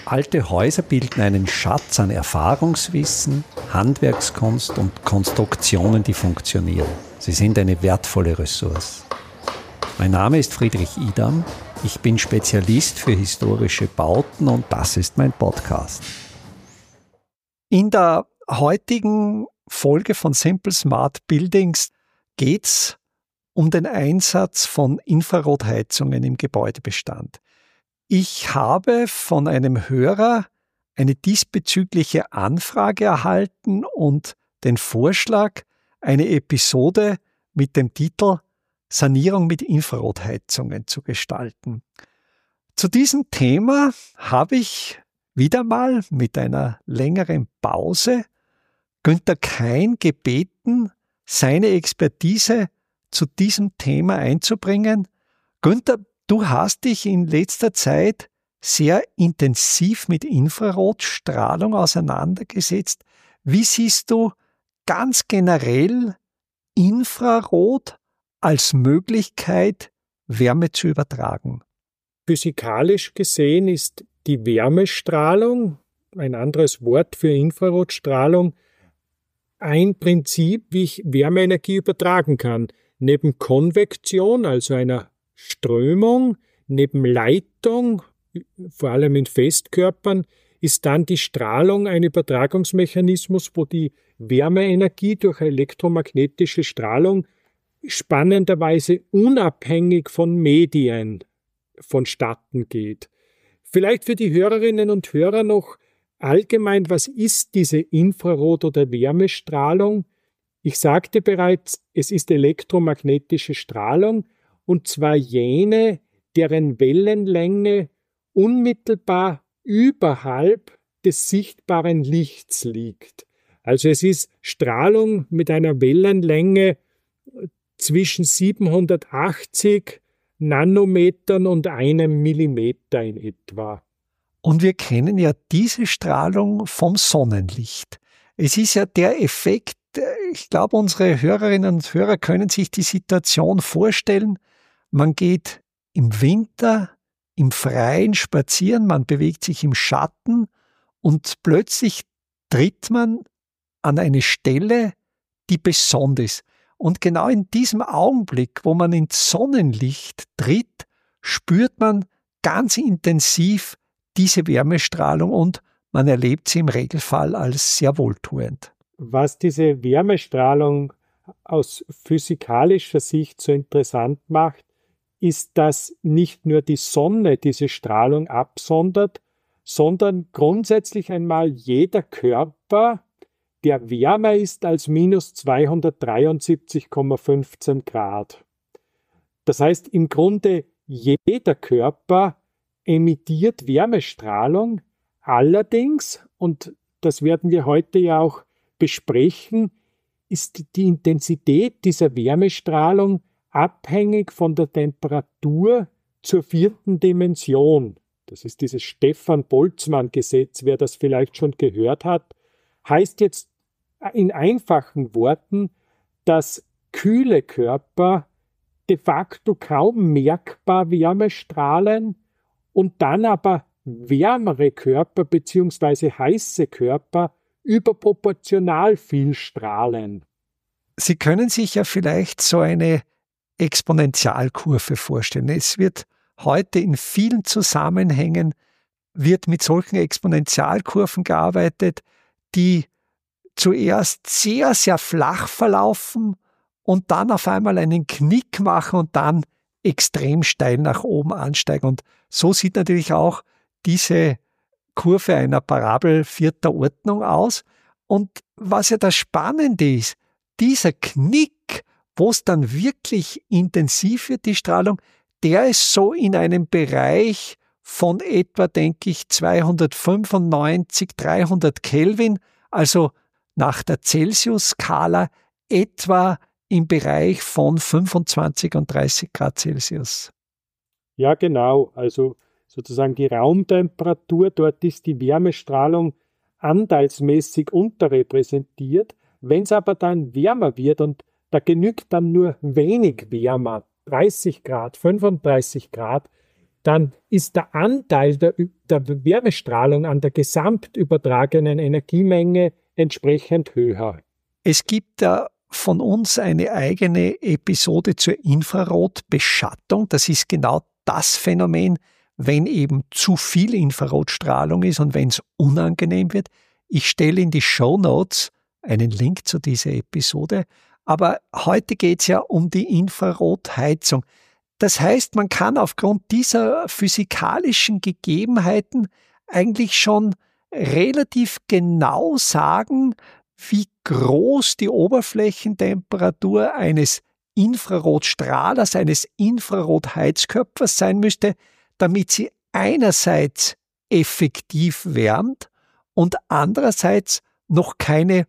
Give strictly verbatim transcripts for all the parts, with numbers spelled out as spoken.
Alte Häuser bilden einen Schatz an Erfahrungswissen, Handwerkskunst und Konstruktionen, die funktionieren. Sie sind eine wertvolle Ressource. Mein Name ist Friedrich Idam. Ich bin Spezialist für historische Bauten und das ist mein Podcast. In der heutigen Folge von Simple Smart Buildings geht es um den Einsatz von Infrarotheizungen im Gebäudebestand. Ich habe von einem Hörer eine diesbezügliche Anfrage erhalten und den Vorschlag, eine Episode mit dem Titel Sanierung mit Infrarotheizungen zu gestalten. Zu diesem Thema habe ich wieder mal mit einer längeren Pause Günther Kein gebeten, seine Expertise zu diesem Thema einzubringen. Günther, du hast dich in letzter Zeit sehr intensiv mit Infrarotstrahlung auseinandergesetzt. Wie siehst du ganz generell Infrarot als Möglichkeit, Wärme zu übertragen? Physikalisch gesehen ist die Wärmestrahlung, ein anderes Wort für Infrarotstrahlung, ein Prinzip, wie ich Wärmeenergie übertragen kann. Neben Konvektion, also einer Strömung, neben Leitung, vor allem in Festkörpern, ist dann die Strahlung ein Übertragungsmechanismus, wo die Wärmeenergie durch elektromagnetische Strahlung spannenderweise unabhängig von Medien vonstatten geht. Vielleicht für die Hörerinnen und Hörer noch allgemein, was ist diese Infrarot- oder Wärmestrahlung? Ich sagte bereits, es ist elektromagnetische Strahlung, und zwar jene, deren Wellenlänge unmittelbar überhalb des sichtbaren Lichts liegt. Also es ist Strahlung mit einer Wellenlänge zwischen siebenhundertachtzig Nanometern und einem Millimeter in etwa. Und wir kennen ja diese Strahlung vom Sonnenlicht. Es ist ja der Effekt, ich glaube, unsere Hörerinnen und Hörer können sich die Situation vorstellen, man geht im Winter im Freien spazieren, man bewegt sich im Schatten und plötzlich tritt man an eine Stelle, die besonders ist. Und genau in diesem Augenblick, wo man ins Sonnenlicht tritt, spürt man ganz intensiv diese Wärmestrahlung und man erlebt sie im Regelfall als sehr wohltuend. Was diese Wärmestrahlung aus physikalischer Sicht so interessant macht, ist, dass nicht nur die Sonne diese Strahlung absondert, sondern grundsätzlich einmal jeder Körper, der wärmer ist als minus zweihundertdreiundsiebzig Komma fünfzehn Grad. Das heißt, im Grunde jeder Körper emittiert Wärmestrahlung. Allerdings, und das werden wir heute ja auch besprechen, ist die Intensität dieser Wärmestrahlung abhängig von der Temperatur zur vierten Dimension. Das ist dieses Stefan-Boltzmann-Gesetz, wer das vielleicht schon gehört hat. Heißt jetzt in einfachen Worten, dass kühle Körper de facto kaum merkbar Wärme strahlen und dann aber wärmere Körper bzw. heiße Körper überproportional viel strahlen. Sie können sich ja vielleicht so eine Exponentialkurve vorstellen. Es wird heute in vielen Zusammenhängen wird mit solchen Exponentialkurven gearbeitet, die zuerst sehr, sehr flach verlaufen und dann auf einmal einen Knick machen und dann extrem steil nach oben ansteigen. Und so sieht natürlich auch diese Kurve einer Parabel vierter Ordnung aus. Und was ja das Spannende ist, dieser Knick, wo es dann wirklich intensiv wird, die Strahlung, der ist so in einem Bereich von etwa, denke ich, zweihundertfünfundneunzig, dreihundert Kelvin, also nach der Celsius-Skala etwa im Bereich von fünfundzwanzig und dreißig Grad Celsius. Ja, genau. Also sozusagen die Raumtemperatur, dort ist die Wärmestrahlung anteilsmäßig unterrepräsentiert. Wenn es aber dann wärmer wird, und da genügt dann nur wenig wärmer, dreißig Grad, fünfunddreißig Grad, dann ist der Anteil der, der Wärmestrahlung an der gesamt übertragenen Energiemenge entsprechend höher. Es gibt da von uns eine eigene Episode zur Infrarotbeschattung. Das ist genau das Phänomen, wenn eben zu viel Infrarotstrahlung ist und wenn es unangenehm wird. Ich stelle in die Shownotes einen Link zu dieser Episode. Aber heute geht es ja um die Infrarotheizung. Das heißt, man kann aufgrund dieser physikalischen Gegebenheiten eigentlich schon relativ genau sagen, wie groß die Oberflächentemperatur eines Infrarotstrahlers, eines Infrarotheizkörpers sein müsste, damit sie einerseits effektiv wärmt und andererseits noch keine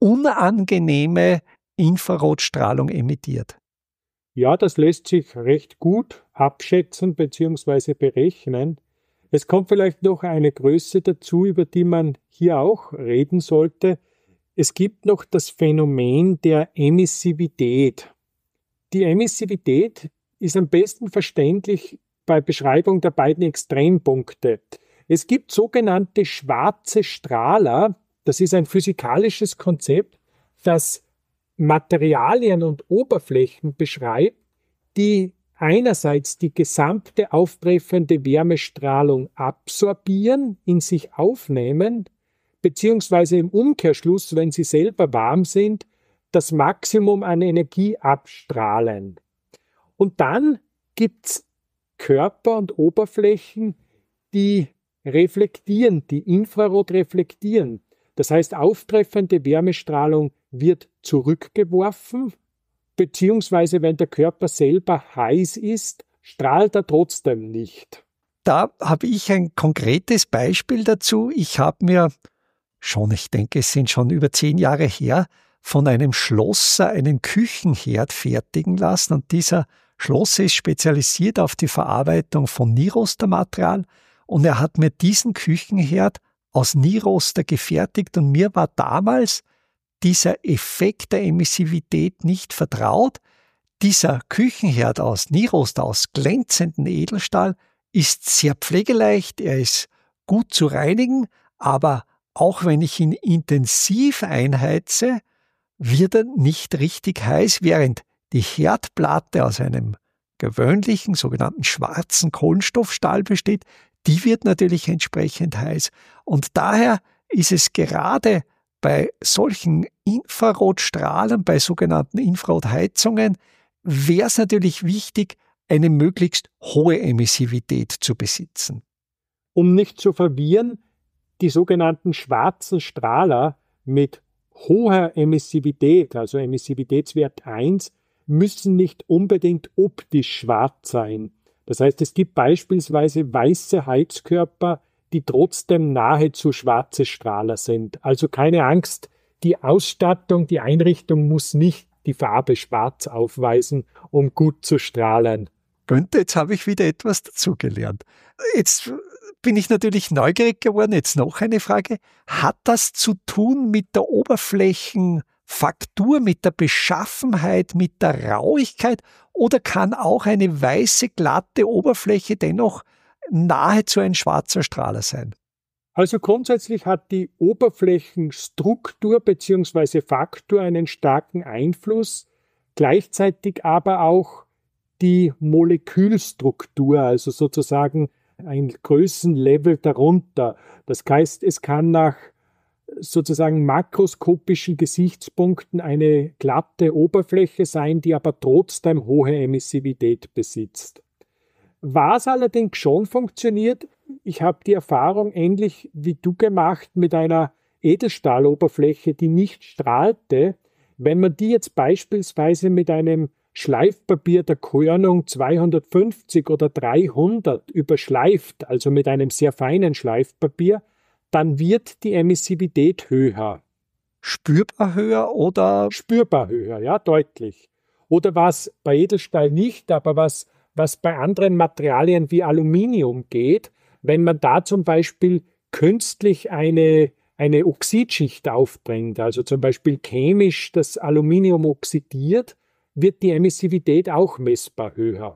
unangenehme Infrarotstrahlung emittiert. Ja, das lässt sich recht gut abschätzen bzw. berechnen. Es kommt vielleicht noch eine Größe dazu, über die man hier auch reden sollte. Es gibt noch das Phänomen der Emissivität. Die Emissivität ist am besten verständlich bei Beschreibung der beiden Extrempunkte. Es gibt sogenannte schwarze Strahler. Das ist ein physikalisches Konzept, das Materialien und Oberflächen beschreibt, die einerseits die gesamte auftreffende Wärmestrahlung absorbieren, in sich aufnehmen, beziehungsweise im Umkehrschluss, wenn sie selber warm sind, das Maximum an Energie abstrahlen. Und dann gibt es Körper und Oberflächen, die reflektieren, die Infrarot reflektieren. Das heißt, auftreffende Wärmestrahlung wird zurückgeworfen, beziehungsweise wenn der Körper selber heiß ist, strahlt er trotzdem nicht. Da habe ich ein konkretes Beispiel dazu. Ich habe mir schon, ich denke, es sind schon über zehn Jahre her, von einem Schlosser einen Küchenherd fertigen lassen. Und dieser Schlosser ist spezialisiert auf die Verarbeitung von Nirostermaterial. Und er hat mir diesen Küchenherd aus Niroster gefertigt. Und mir war damals dieser Effekt der Emissivität nicht vertraut. Dieser Küchenherd aus Niroster, aus glänzendem Edelstahl, ist sehr pflegeleicht, er ist gut zu reinigen, aber auch wenn ich ihn intensiv einheize, wird er nicht richtig heiß, während die Herdplatte aus einem gewöhnlichen, sogenannten schwarzen Kohlenstoffstahl besteht, die wird natürlich entsprechend heiß. Und daher ist es gerade bei solchen Infrarotstrahlen, bei sogenannten Infrarotheizungen, wäre es natürlich wichtig, eine möglichst hohe Emissivität zu besitzen. Um nicht zu verwirren, die sogenannten schwarzen Strahler mit hoher Emissivität, also Emissivitätswert eins, müssen nicht unbedingt optisch schwarz sein. Das heißt, es gibt beispielsweise weiße Heizkörper, die trotzdem nahezu schwarze Strahler sind. Also keine Angst, die Ausstattung, die Einrichtung muss nicht die Farbe schwarz aufweisen, um gut zu strahlen. Günther, jetzt habe ich wieder etwas dazugelernt. Jetzt bin ich natürlich neugierig geworden. Jetzt noch eine Frage. Hat das zu tun mit der Oberflächenfaktur, mit der Beschaffenheit, mit der Rauigkeit? Oder kann auch eine weiße, glatte Oberfläche dennoch nahezu ein schwarzer Strahler sein? Also grundsätzlich hat die Oberflächenstruktur bzw. Faktor einen starken Einfluss, gleichzeitig aber auch die Molekülstruktur, also sozusagen ein Größenlevel darunter. Das heißt, es kann nach sozusagen makroskopischen Gesichtspunkten eine glatte Oberfläche sein, die aber trotzdem hohe Emissivität besitzt. Was allerdings schon funktioniert, ich habe die Erfahrung ähnlich wie du gemacht mit einer Edelstahloberfläche, die nicht strahlte. Wenn man die jetzt beispielsweise mit einem Schleifpapier der Körnung zweihundertfünfzig oder dreihundert überschleift, also mit einem sehr feinen Schleifpapier, dann wird die Emissivität höher. Spürbar höher oder? Spürbar höher, ja, deutlich. Oder was bei Edelstahl nicht, aber was, was bei anderen Materialien wie Aluminium geht, wenn man da zum Beispiel künstlich eine, eine Oxidschicht aufbringt, also zum Beispiel chemisch das Aluminium oxidiert, wird die Emissivität auch messbar höher.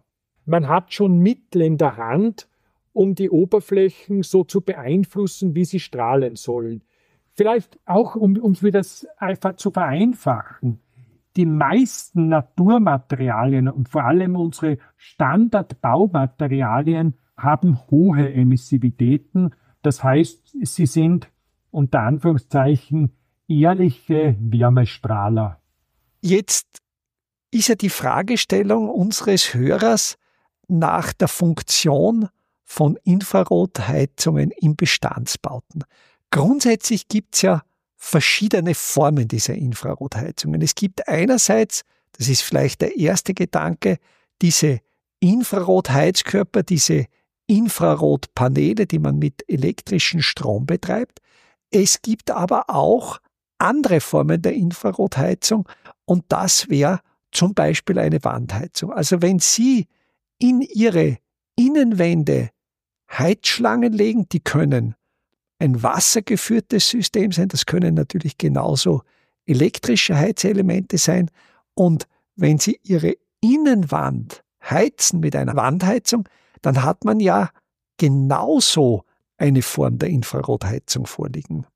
man hat schon Mittel in der Hand, um die Oberflächen so zu beeinflussen, wie sie strahlen sollen. Vielleicht auch, um, um das einfach zu vereinfachen. Die meisten Naturmaterialien und vor allem unsere Standardbaumaterialien haben hohe Emissivitäten. Das heißt, sie sind unter Anführungszeichen ehrliche Wärmestrahler. Jetzt ist ja die Fragestellung unseres Hörers nach der Funktion von Infrarotheizungen in Bestandsbauten. Grundsätzlich gibt es ja verschiedene Formen dieser Infrarotheizungen. Es gibt einerseits, das ist vielleicht der erste Gedanke, diese Infrarotheizkörper, diese Infrarotpaneele, die man mit elektrischem Strom betreibt. Es gibt aber auch andere Formen der Infrarotheizung und das wäre zum Beispiel eine Wandheizung. Also wenn Sie in Ihre Innenwände Heizschlangen legen, die können ein wassergeführtes System sein, das können natürlich genauso elektrische Heizelemente sein. Und wenn Sie Ihre Innenwand heizen mit einer Wandheizung, dann hat man ja genauso eine Form der Infrarotheizung vorliegen.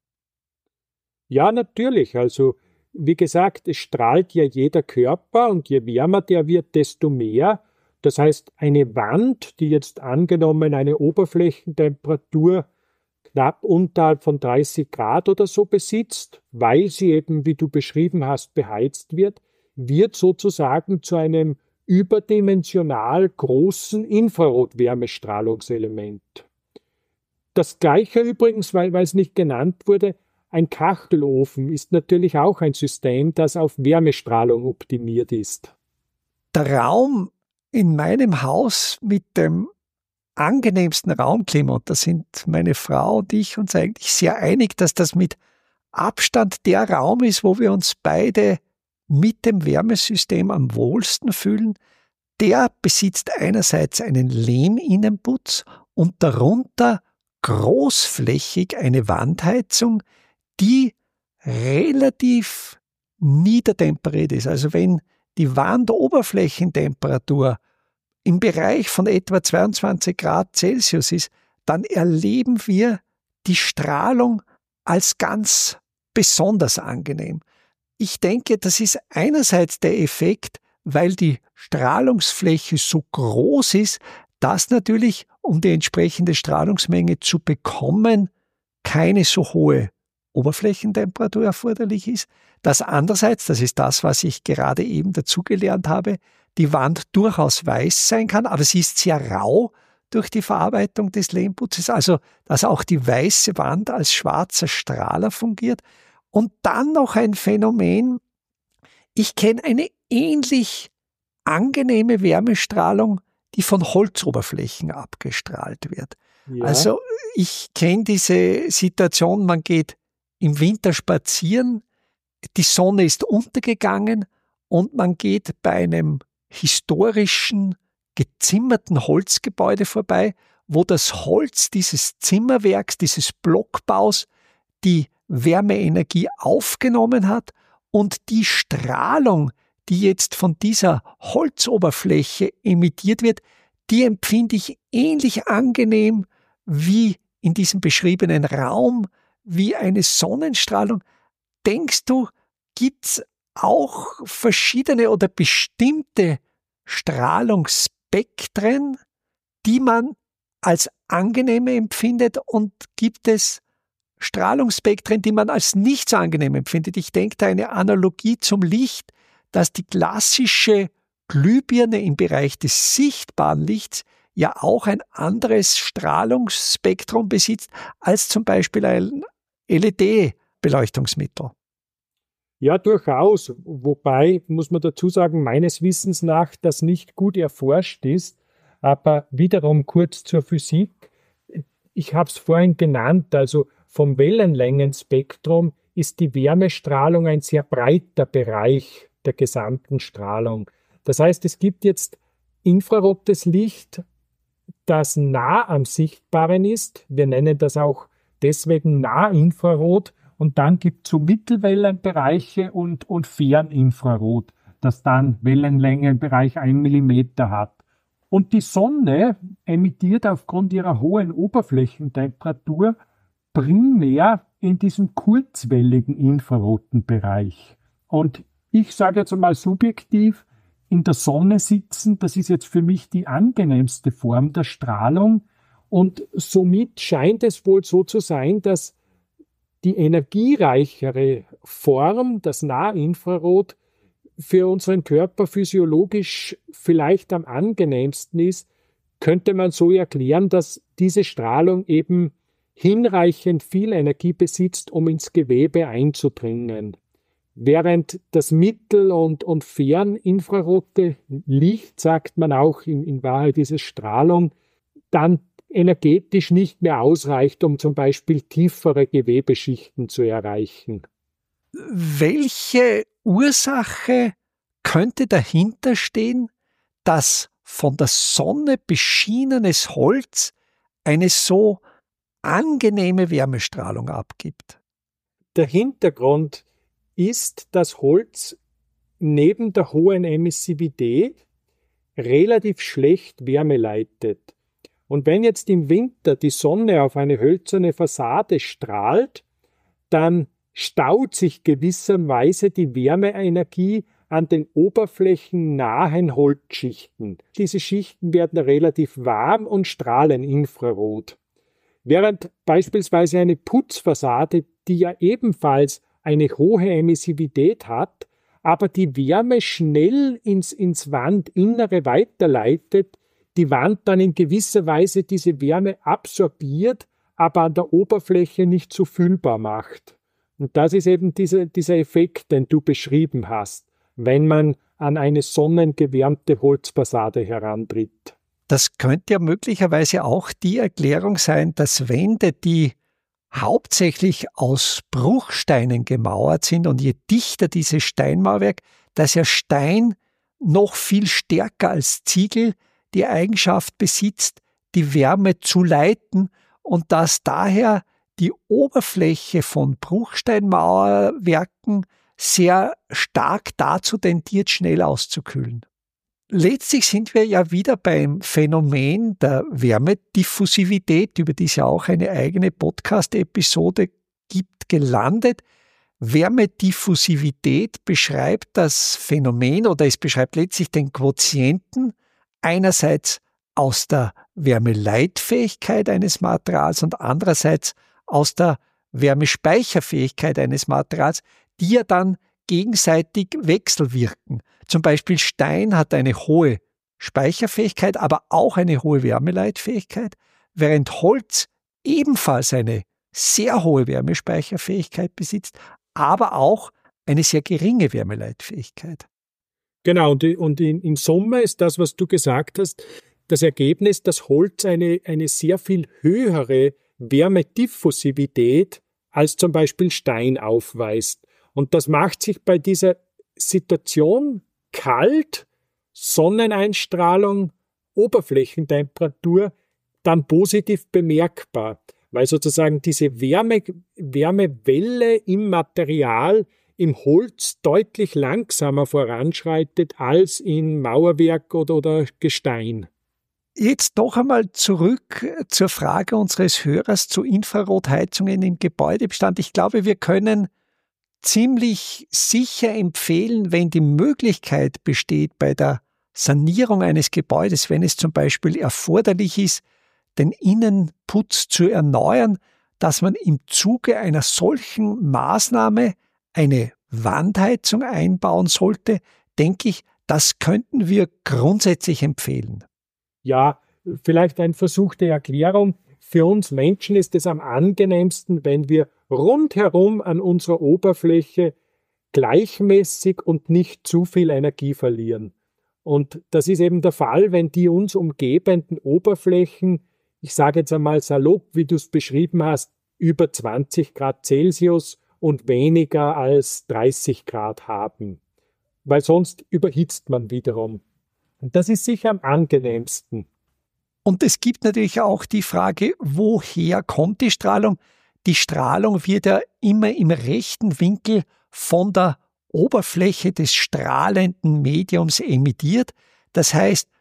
Ja, natürlich. Also wie gesagt, es strahlt ja jeder Körper und je wärmer der wird, desto mehr. Das heißt, eine Wand, die jetzt angenommen eine Oberflächentemperatur knapp unterhalb von dreißig Grad oder so besitzt, weil sie eben, wie du beschrieben hast, beheizt wird, wird sozusagen zu einem überdimensional großen Infrarotwärmestrahlungselement. Das Gleiche übrigens, weil, weil es nicht genannt wurde, ein Kachelofen ist natürlich auch ein System, das auf Wärmestrahlung optimiert ist. Der Raum in meinem Haus mit dem angenehmsten Raumklima, und da sind meine Frau und ich uns eigentlich sehr einig, dass das mit Abstand der Raum ist, wo wir uns beide mit dem Wärmesystem am wohlsten fühlen. Der besitzt einerseits einen Lehminnenputz und darunter großflächig eine Wandheizung, die relativ niedertemperiert ist. Also wenn die Wandoberflächentemperatur im Bereich von etwa zweiundzwanzig Grad Celsius ist, dann erleben wir die Strahlung als ganz besonders angenehm. Ich denke, das ist einerseits der Effekt, weil die Strahlungsfläche so groß ist, dass natürlich, um die entsprechende Strahlungsmenge zu bekommen, keine so hohe Oberflächentemperatur erforderlich ist. Das andererseits, das ist das, was ich gerade eben dazugelernt habe, die Wand durchaus weiß sein kann, aber sie ist sehr rau durch die Verarbeitung des Lehmputzes, also dass auch die weiße Wand als schwarzer Strahler fungiert. Und dann noch ein Phänomen, ich kenne eine ähnlich angenehme Wärmestrahlung, die von Holzoberflächen abgestrahlt wird. Ja. Also ich kenne diese Situation, man geht im Winter spazieren, die Sonne ist untergegangen und man geht bei einem historischen, gezimmerten Holzgebäude vorbei, wo das Holz dieses Zimmerwerks, dieses Blockbaus, die Wärmeenergie aufgenommen hat und die Strahlung, die jetzt von dieser Holzoberfläche emittiert wird, die empfinde ich ähnlich angenehm wie in diesem beschriebenen Raum, wie eine Sonnenstrahlung. Denkst du, gibt's auch verschiedene oder bestimmte Strahlungsspektren, die man als angenehm empfindet, und gibt es Strahlungsspektren, die man als nicht so angenehm empfindet? Ich denke da eine Analogie zum Licht, dass die klassische Glühbirne im Bereich des sichtbaren Lichts ja auch ein anderes Strahlungsspektrum besitzt als zum Beispiel ein L E D-Beleuchtungsmittel. Ja, durchaus. Wobei, muss man dazu sagen, meines Wissens nach das nicht gut erforscht ist. Aber wiederum kurz zur Physik. Ich habe es vorhin genannt, also vom Wellenlängenspektrum ist die Wärmestrahlung ein sehr breiter Bereich der gesamten Strahlung. Das heißt, es gibt jetzt infrarotes Licht, das nah am Sichtbaren ist. Wir nennen das auch deswegen Nahinfrarot. Und dann gibt es so Mittelwellenbereiche und, und Ferninfrarot, das dann Wellenlänge im Bereich ein Millimeter hat. Und die Sonne emittiert aufgrund ihrer hohen Oberflächentemperatur primär in diesem kurzwelligen infraroten Bereich. Und ich sage jetzt einmal subjektiv, in der Sonne sitzen, das ist jetzt für mich die angenehmste Form der Strahlung. Und somit scheint es wohl so zu sein, dass die energiereichere Form, das Nahinfrarot, für unseren Körper physiologisch vielleicht am angenehmsten ist, könnte man so erklären, dass diese Strahlung eben hinreichend viel Energie besitzt, um ins Gewebe einzudringen. Während das mittel- und, und ferninfrarote Licht, sagt man auch in, in Wahrheit diese Strahlung, dann energetisch nicht mehr ausreicht, um zum Beispiel tiefere Gewebeschichten zu erreichen. Welche Ursache könnte dahinter stehen, dass von der Sonne beschienenes Holz eine so angenehme Wärmestrahlung abgibt? Der Hintergrund ist, dass Holz neben der hohen Emissivität relativ schlecht Wärme leitet. Und wenn jetzt im Winter die Sonne auf eine hölzerne Fassade strahlt, dann staut sich gewisserweise die Wärmeenergie an den oberflächennahen Holzschichten. Diese Schichten werden relativ warm und strahlen Infrarot. Während beispielsweise eine Putzfassade, die ja ebenfalls eine hohe Emissivität hat, aber die Wärme schnell ins, ins Wandinnere weiterleitet, die Wand dann in gewisser Weise diese Wärme absorbiert, aber an der Oberfläche nicht so fühlbar macht. Und das ist eben dieser, dieser Effekt, den du beschrieben hast, wenn man an eine sonnengewärmte Holzfassade herantritt. Das könnte ja möglicherweise auch die Erklärung sein, dass Wände, die hauptsächlich aus Bruchsteinen gemauert sind und je dichter dieses Steinmauerwerk, dass ja Stein noch viel stärker als Ziegel die Eigenschaft besitzt, die Wärme zu leiten und dass daher die Oberfläche von Bruchsteinmauerwerken sehr stark dazu tendiert, schnell auszukühlen. Letztlich sind wir ja wieder beim Phänomen der Wärmediffusivität, über die es ja auch eine eigene Podcast-Episode gibt, gelandet. Wärmediffusivität beschreibt das Phänomen oder es beschreibt letztlich den Quotienten einerseits aus der Wärmeleitfähigkeit eines Materials und andererseits aus der Wärmespeicherfähigkeit eines Materials, die ja dann gegenseitig wechselwirken. Zum Beispiel Stein hat eine hohe Speicherfähigkeit, aber auch eine hohe Wärmeleitfähigkeit, während Holz ebenfalls eine sehr hohe Wärmespeicherfähigkeit besitzt, aber auch eine sehr geringe Wärmeleitfähigkeit. Genau, und, und in, in Summe ist das, was du gesagt hast, das Ergebnis, dass Holz eine, eine sehr viel höhere Wärmediffusivität als zum Beispiel Stein aufweist. Und das macht sich bei dieser Situation kalt, Sonneneinstrahlung, Oberflächentemperatur dann positiv bemerkbar, weil sozusagen diese Wärme, Wärmewelle im Material, im Holz deutlich langsamer voranschreitet als in Mauerwerk oder, oder Gestein. Jetzt noch einmal zurück zur Frage unseres Hörers zu Infrarotheizungen im Gebäudebestand. Ich glaube, wir können ziemlich sicher empfehlen, wenn die Möglichkeit besteht bei der Sanierung eines Gebäudes, wenn es zum Beispiel erforderlich ist, den Innenputz zu erneuern, dass man im Zuge einer solchen Maßnahme eine Wandheizung einbauen sollte, denke ich, das könnten wir grundsätzlich empfehlen. Ja, vielleicht ein Versuch der Erklärung. Für uns Menschen ist es am angenehmsten, wenn wir rundherum an unserer Oberfläche gleichmäßig und nicht zu viel Energie verlieren. Und das ist eben der Fall, wenn die uns umgebenden Oberflächen, ich sage jetzt einmal salopp, wie du es beschrieben hast, über zwanzig Grad Celsius und weniger als dreißig Grad haben. Weil sonst überhitzt man wiederum. Und das ist sicher am angenehmsten. Und es gibt natürlich auch die Frage, woher kommt die Strahlung? Die Strahlung wird ja immer im rechten Winkel von der Oberfläche des strahlenden Mediums emittiert. Das heißt,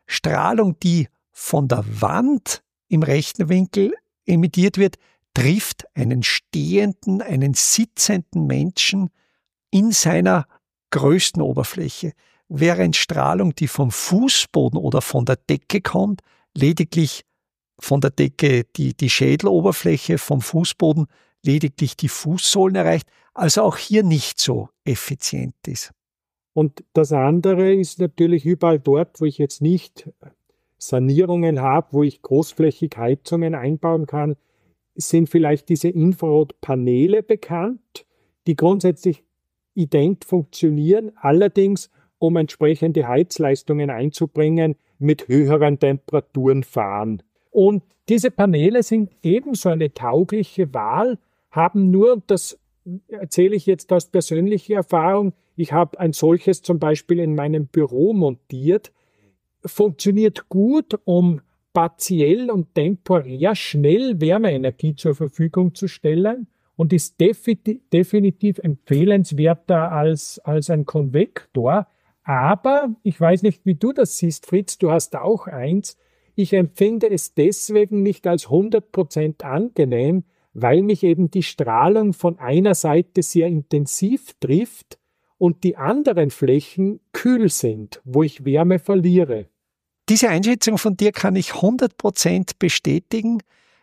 Strahlung, die von der Wand im rechten Winkel emittiert wird, trifft einen stehenden, einen sitzenden Menschen in seiner größten Oberfläche, während Strahlung, die vom Fußboden oder von der Decke kommt, lediglich von der Decke die, die Schädeloberfläche, vom Fußboden lediglich die Fußsohlen erreicht, also auch hier nicht so effizient ist. Und das andere ist natürlich überall dort, wo ich jetzt nicht Sanierungen habe, wo ich großflächig Heizungen einbauen kann, sind vielleicht diese Infrarotpaneele bekannt, die grundsätzlich ident funktionieren, allerdings um entsprechende Heizleistungen einzubringen, mit höheren Temperaturen fahren. Und diese Paneele sind ebenso eine taugliche Wahl, haben nur, und das erzähle ich jetzt aus persönlicher Erfahrung, ich habe ein solches zum Beispiel in meinem Büro montiert, funktioniert gut, um partiell und temporär schnell Wärmeenergie zur Verfügung zu stellen und ist defi- definitiv empfehlenswerter als, als ein Konvektor. Aber, ich weiß nicht, wie du das siehst, Fritz, du hast auch eins, ich empfinde es deswegen nicht als hundert Prozent angenehm, weil mich eben die Strahlung von einer Seite sehr intensiv trifft und die anderen Flächen kühl sind, wo ich Wärme verliere. Diese Einschätzung von dir kann ich hundert Prozent bestätigen.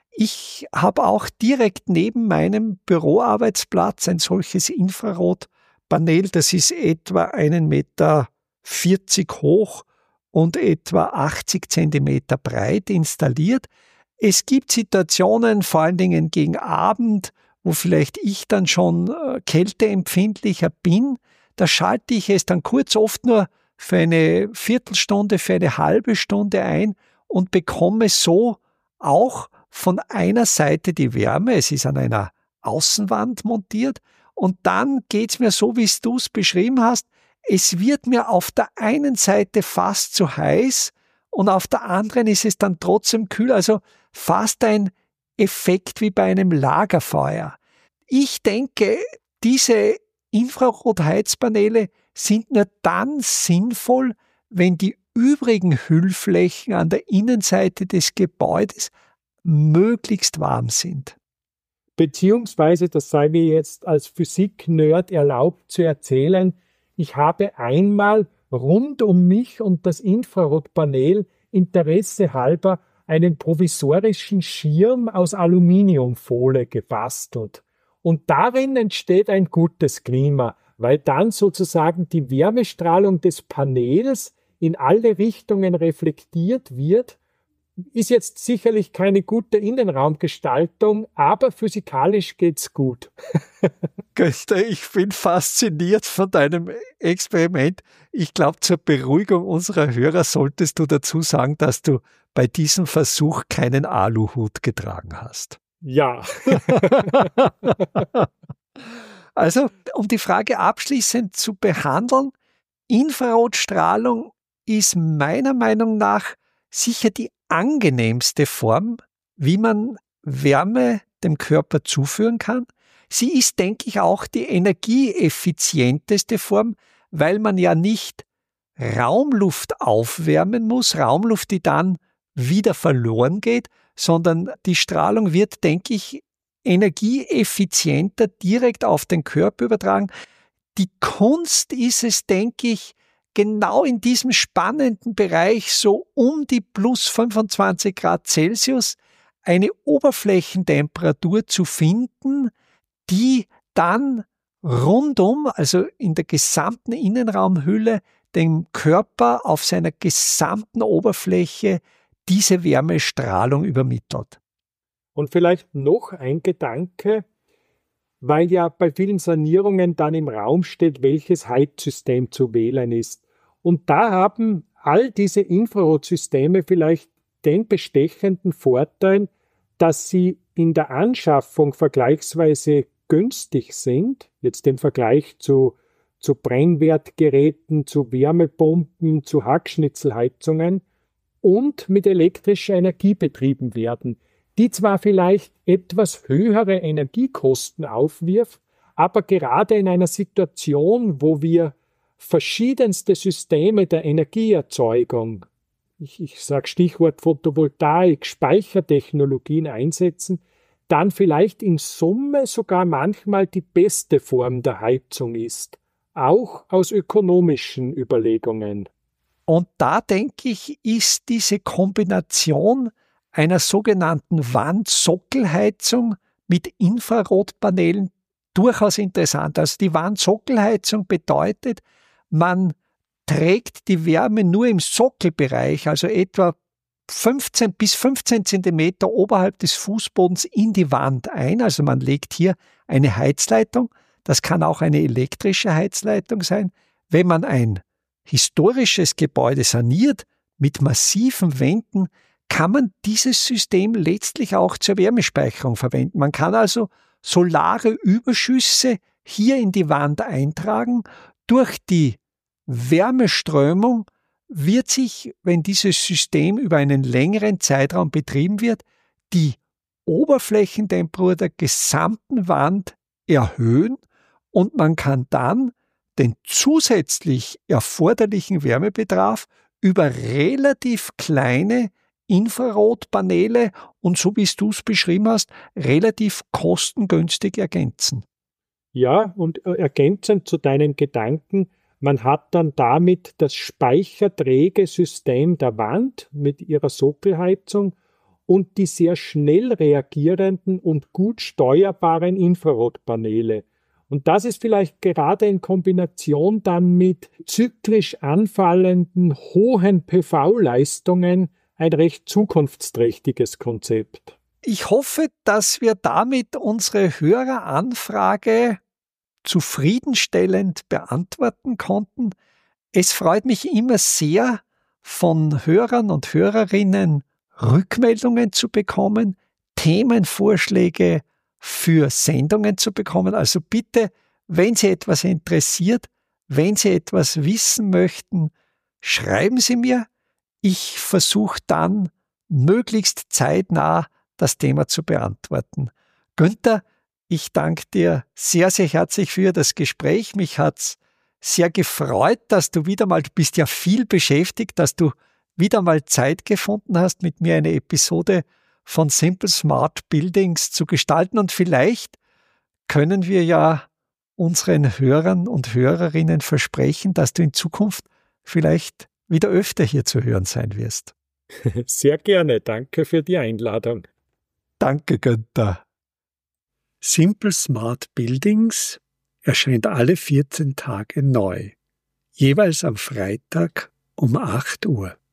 Ich habe auch direkt neben meinem Büroarbeitsplatz ein solches Infrarotpanel, das ist etwa einen Meter vierzig hoch und etwa achtzig Zentimeter breit installiert. Es gibt Situationen, vor allen Dingen gegen Abend, wo vielleicht ich dann schon äh, kälteempfindlicher bin. Da schalte ich es dann kurz, oft nur für eine Viertelstunde, für eine halbe Stunde ein und bekomme so auch von einer Seite die Wärme. Es ist an einer Außenwand montiert und dann geht's mir so, wie du es beschrieben hast. Es wird mir auf der einen Seite fast zu heiß und auf der anderen ist es dann trotzdem kühl. Also fast ein Effekt wie bei einem Lagerfeuer. Ich denke, diese Infrarotheizpaneele sind nur dann sinnvoll, wenn die übrigen Hüllflächen an der Innenseite des Gebäudes möglichst warm sind. Beziehungsweise, das sei mir jetzt als Physik-Nerd erlaubt zu erzählen, ich habe einmal rund um mich und das Infrarotpanel Interesse halber einen provisorischen Schirm aus Aluminiumfolie gebastelt. Und darin entsteht ein gutes Klima, weil dann sozusagen die Wärmestrahlung des Panels in alle Richtungen reflektiert wird. Ist jetzt sicherlich keine gute Innenraumgestaltung, aber physikalisch geht's gut. Göster, ich bin fasziniert von deinem Experiment. Ich glaube, zur Beruhigung unserer Hörer solltest du dazu sagen, dass du bei diesem Versuch keinen Aluhut getragen hast. Ja. Also, um die Frage abschließend zu behandeln, Infrarotstrahlung ist meiner Meinung nach sicher die angenehmste Form, wie man Wärme dem Körper zuführen kann. Sie ist, denke ich, auch die energieeffizienteste Form, weil man ja nicht Raumluft aufwärmen muss, Raumluft, die dann wieder verloren geht, sondern die Strahlung wird, denke ich, energieeffizienter direkt auf den Körper übertragen. Die Kunst ist es, denke ich, genau in diesem spannenden Bereich, so um die plus fünfundzwanzig Grad Celsius, eine Oberflächentemperatur zu finden, die dann rundum, also in der gesamten Innenraumhülle, dem Körper auf seiner gesamten Oberfläche diese Wärmestrahlung übermittelt. Und vielleicht noch ein Gedanke, weil ja bei vielen Sanierungen dann im Raum steht, welches Heizsystem zu wählen ist. Und da haben all diese Infrarotsysteme vielleicht den bestechenden Vorteil, dass sie in der Anschaffung vergleichsweise günstig sind, jetzt im Vergleich zu, zu Brennwertgeräten, zu Wärmepumpen, zu Hackschnitzelheizungen und mit elektrischer Energie betrieben werden, die zwar vielleicht etwas höhere Energiekosten aufwirft, aber gerade in einer Situation, wo wir verschiedenste Systeme der Energieerzeugung ich, ich sage Stichwort Photovoltaik, Speichertechnologien einsetzen, dann vielleicht in Summe sogar manchmal die beste Form der Heizung ist, auch aus ökonomischen Überlegungen. Und da denke ich, ist diese Kombination einer sogenannten Wandsockelheizung mit Infrarotpanelen durchaus interessant. Also die Wandsockelheizung bedeutet, man trägt die Wärme nur im Sockelbereich, also etwa fünfzehn bis fünfzehn Zentimeter oberhalb des Fußbodens in die Wand ein. Also man legt hier eine Heizleitung. Das kann auch eine elektrische Heizleitung sein. Wenn man ein historisches Gebäude saniert mit massiven Wänden, kann man dieses System letztlich auch zur Wärmespeicherung verwenden. Man kann also solare Überschüsse hier in die Wand eintragen. Durch die Wärmeströmung wird sich, wenn dieses System über einen längeren Zeitraum betrieben wird, die Oberflächentemperatur der gesamten Wand erhöhen und man kann dann den zusätzlich erforderlichen Wärmebedarf über relativ kleine Infrarotpaneele und, so wie du es beschrieben hast, relativ kostengünstig ergänzen. Ja, und ergänzend zu deinen Gedanken, man hat dann damit das Speicherträgesystem der Wand mit ihrer Sockelheizung und die sehr schnell reagierenden und gut steuerbaren Infrarotpaneele. Und das ist vielleicht gerade in Kombination dann mit zyklisch anfallenden hohen P V-Leistungen ein recht zukunftsträchtiges Konzept. Ich hoffe, dass wir damit unsere Höreranfrage zufriedenstellend beantworten konnten. Es freut mich immer sehr, von Hörern und Hörerinnen Rückmeldungen zu bekommen, Themenvorschläge für Sendungen zu bekommen. Also bitte, wenn Sie etwas interessiert, wenn Sie etwas wissen möchten, schreiben Sie mir. Ich versuche dann möglichst zeitnah das Thema zu beantworten. Günther, ich danke dir sehr, sehr herzlich für das Gespräch. Mich hat es sehr gefreut, dass du wieder mal, du bist ja viel beschäftigt, dass du wieder mal Zeit gefunden hast, mit mir eine Episode von Simple Smart Buildings zu gestalten. Und vielleicht können wir ja unseren Hörern und Hörerinnen versprechen, dass du in Zukunft vielleicht wieder öfter hier zu hören sein wirst. Sehr gerne. Danke für die Einladung. Danke, Günther. Simple Smart Buildings erscheint alle vierzehn Tage neu, jeweils am Freitag um acht Uhr.